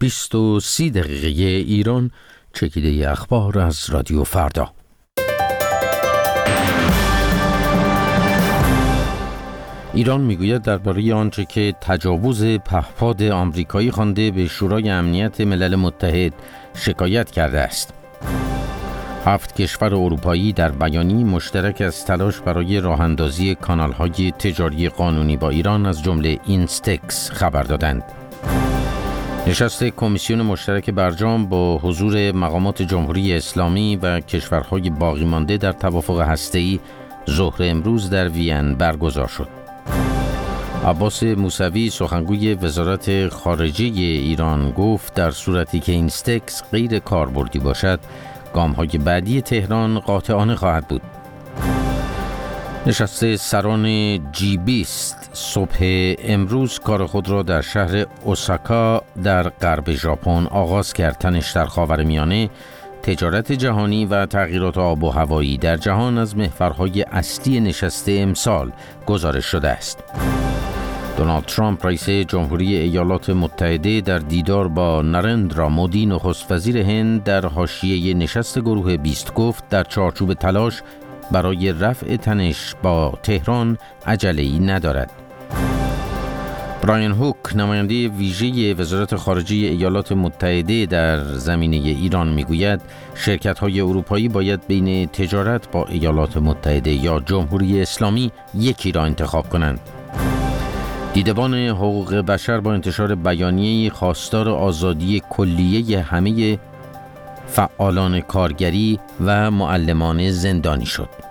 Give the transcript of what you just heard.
20:30 ایران، چکیده اخبار از رادیو فردا. ایران میگوید درباره آنچه که تجاوز پهپاد آمریکایی خوانده به شورای امنیت ملل متحد شکایت کرده است. 7 کشور اروپایی در بیانیه‌ای مشترک از تلاش برای راه‌اندازی کانال‌های تجاری قانونی با ایران از جمله اینستکس خبر دادند. نشست کمیسیون مشترک برجام با حضور مقامات جمهوری اسلامی و کشورهای باقی مانده در توافق هسته‌ای ظهر امروز در وین برگزار شد. عباس موسوی سخنگوی وزارت خارجه ایران گفت در صورتی که اینستکس غیر کاربردی باشد، گام‌های بعدی تهران قاطعانه خواهد بود. نشست سران G20 صبح امروز کار خود را در شهر اوساکا در غرب ژاپن آغاز کرد. تنش در خاورمیانه، تجارت جهانی و تغییرات آب و هوایی در جهان از محورهای اصلی نشست امسال گزارش شده است. دونالد ترامپ رئیس جمهوری ایالات متحده در دیدار با نارندرا مودی نخست وزیر هند در حاشیه نشست گروه 20 گفت در چارچوب تلاش برای رفع تنش با تهران عجله‌ای ندارد. برایان هوک نماینده ویژه وزارت خارجه ایالات متحده در زمینه ایران میگوید شرکت‌های اروپایی باید بین تجارت با ایالات متحده یا جمهوری اسلامی یکی را انتخاب کنند. دیدبان حقوق بشر با انتشار بیانیه‌ای خواستار آزادی کلیه همه فعالان کارگری و معلمان زندانی شد.